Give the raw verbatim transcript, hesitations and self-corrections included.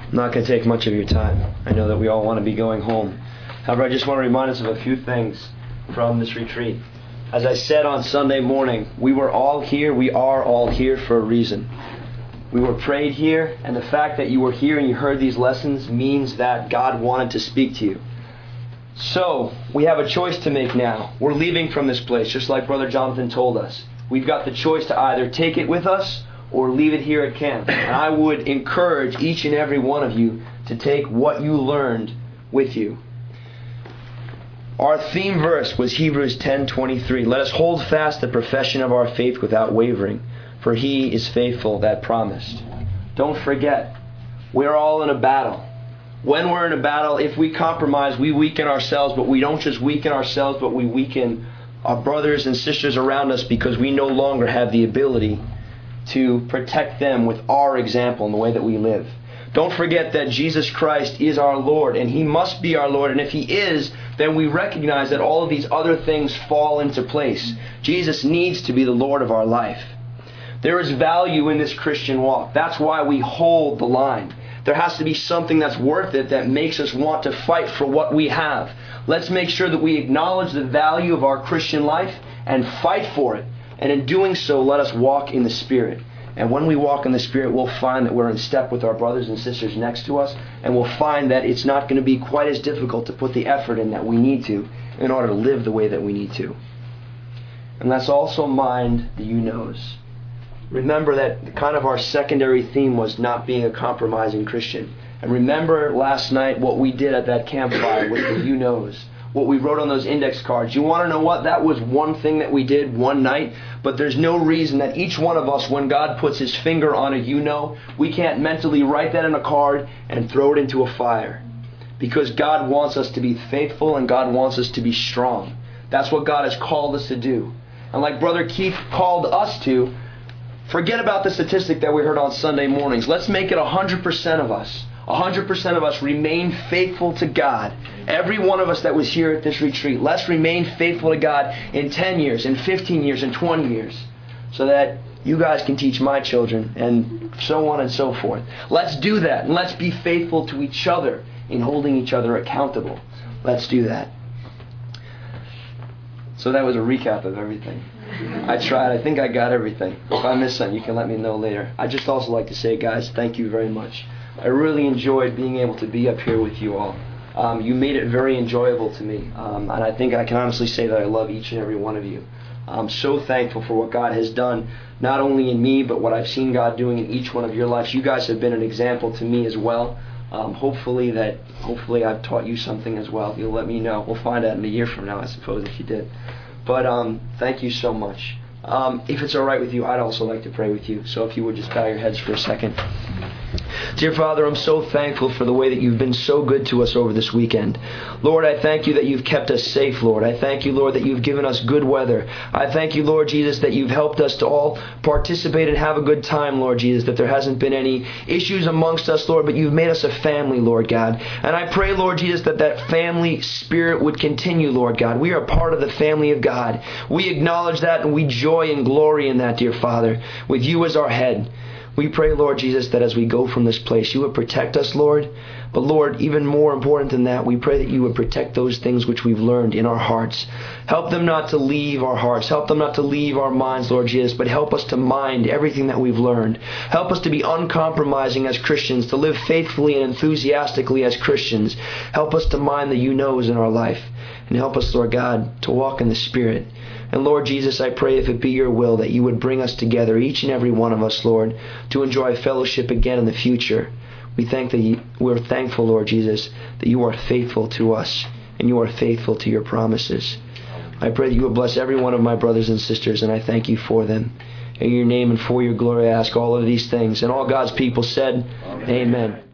I'm not going to take much of your time. I know that we all want to be going home. However, I just want to remind us of a few things from this retreat. As I said on Sunday morning, we were all here, we are all here for a reason. We were prayed here, and the fact that you were here and you heard these lessons means that God wanted to speak to you. So, we have a choice to make now. We're leaving from this place, just like Brother Jonathan told us. We've got the choice to either take it with us or leave it here at camp. And I would encourage each and every one of you to take what you learned with you. Our theme verse was Hebrews ten twenty-three. Let us hold fast the profession of our faith without wavering, for He is faithful that promised. Don't forget, we're all in a battle. When we're in a battle, if we compromise, we weaken ourselves, but we don't just weaken ourselves, but we weaken our brothers and sisters around us because we no longer have the ability to protect them with our example in the way that we live. Don't forget that Jesus Christ is our Lord, and He must be our Lord. And if He is, then we recognize that all of these other things fall into place. Jesus needs to be the Lord of our life. There is value in this Christian walk. That's why we hold the line. There has to be something that's worth it that makes us want to fight for what we have. Let's make sure that we acknowledge the value of our Christian life and fight for it. And in doing so, let us walk in the Spirit. And when we walk in the Spirit, we'll find that we're in step with our brothers and sisters next to us. And we'll find that it's not going to be quite as difficult to put the effort in that we need to in order to live the way that we need to. And let's also mind the you-knows. Remember that kind of our secondary theme was not being a compromising Christian. And remember last night what we did at that campfire with the you-knows. What we wrote on those index cards. You want to know what? That was one thing that we did one night. But there's no reason that each one of us, when God puts His finger on a you-know, we can't mentally write that in a card and throw it into a fire. Because God wants us to be faithful and God wants us to be strong. That's what God has called us to do. And like Brother Keith called us to, forget about the statistic that we heard on Sunday mornings. Let's make it one hundred percent of us. one hundred percent of us remain faithful to God. Every one of us that was here at this retreat, let's remain faithful to God in ten years, in fifteen years, in twenty years. So that you guys can teach my children and so on and so forth. Let's do that. And let's be faithful to each other in holding each other accountable. Let's do that. So that was a recap of everything. I tried. I think I got everything. If I missed something, you can let me know later. I'd just also like to say, guys, thank you very much. I really enjoyed being able to be up here with you all. Um, you made it very enjoyable to me. Um, and I think I can honestly say that I love each and every one of you. I'm so thankful for what God has done, not only in me, but what I've seen God doing in each one of your lives. You guys have been an example to me as well. Um, hopefully that, hopefully I've taught you something as well. You'll let me know. We'll find out in a year from now, I suppose, if you did. But um, thank you so much. Um, if it's all right with you, I'd also like to pray with you. So if you would just bow your heads for a second. Dear Father, I'm so thankful for the way that you've been so good to us over this weekend. Lord, I thank you that you've kept us safe, Lord. I thank you, Lord, that you've given us good weather. I thank you, Lord Jesus, that you've helped us to all participate and have a good time, Lord Jesus, that there hasn't been any issues amongst us, Lord, but you've made us a family, Lord God. And I pray, Lord Jesus, that that family spirit would continue, Lord God. We are part of the family of God. We acknowledge that and we joy and glory in that, dear Father, with you as our head. We pray, Lord Jesus, that as we go from this place, you would protect us, Lord. But Lord, even more important than that, we pray that you would protect those things which we've learned in our hearts. Help them not to leave our hearts. Help them not to leave our minds, Lord Jesus, but help us to mind everything that we've learned. Help us to be uncompromising as Christians, to live faithfully and enthusiastically as Christians. Help us to mind the you-knows in our life. And help us, Lord God, to walk in the Spirit. And Lord Jesus, I pray if it be your will that you would bring us together, each and every one of us, Lord, to enjoy fellowship again in the future. We thank that you, we're thankful, Lord Jesus, that you are faithful to us and you are faithful to your promises. I pray that you would bless every one of my brothers and sisters, and I thank you for them. In your name and for your glory, I ask all of these things. And all God's people said, Amen. Amen.